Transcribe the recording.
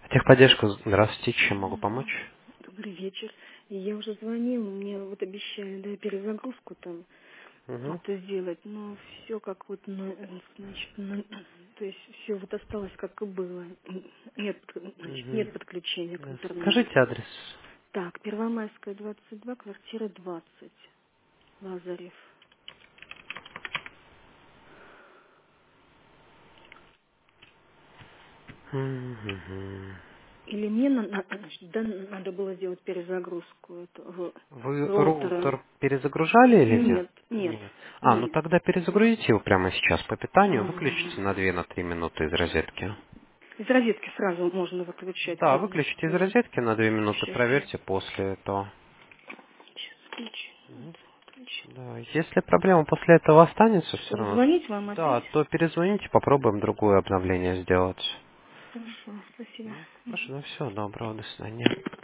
Техподдержка, здравствуйте, чем могу помочь? Добрый вечер. И я уже звонила, мне вот обещали, да, перезагрузку там Угу. вот сделать, но все как вот, значит, то есть все вот осталось как и было. Нет, значит, Угу. нет подключения к интернету. Скажите адрес. Так, Первомайская, 22, квартира 20, Лазарев. Мгм. Или мне значит, да, надо было сделать перезагрузку этого Вы роутера? роутер перезагружали или нет? Нет, нет, Нет. Ну нет. тогда перезагрузите его прямо сейчас по питанию, выключите на Ага. 2-3 минуты из розетки. Из розетки сразу можно выключать, Да, правильно? выключите из Мгм. розетки на 2 минуты, Сейчас проверьте после этого. включу. Мгм. Включу. Да, если проблема после этого останется все Что, равно, звонить вам опять? да, то перезвоните, попробуем другое обновление сделать. Хорошо, спасибо. Хорошо, ну все, доброго, до свидания.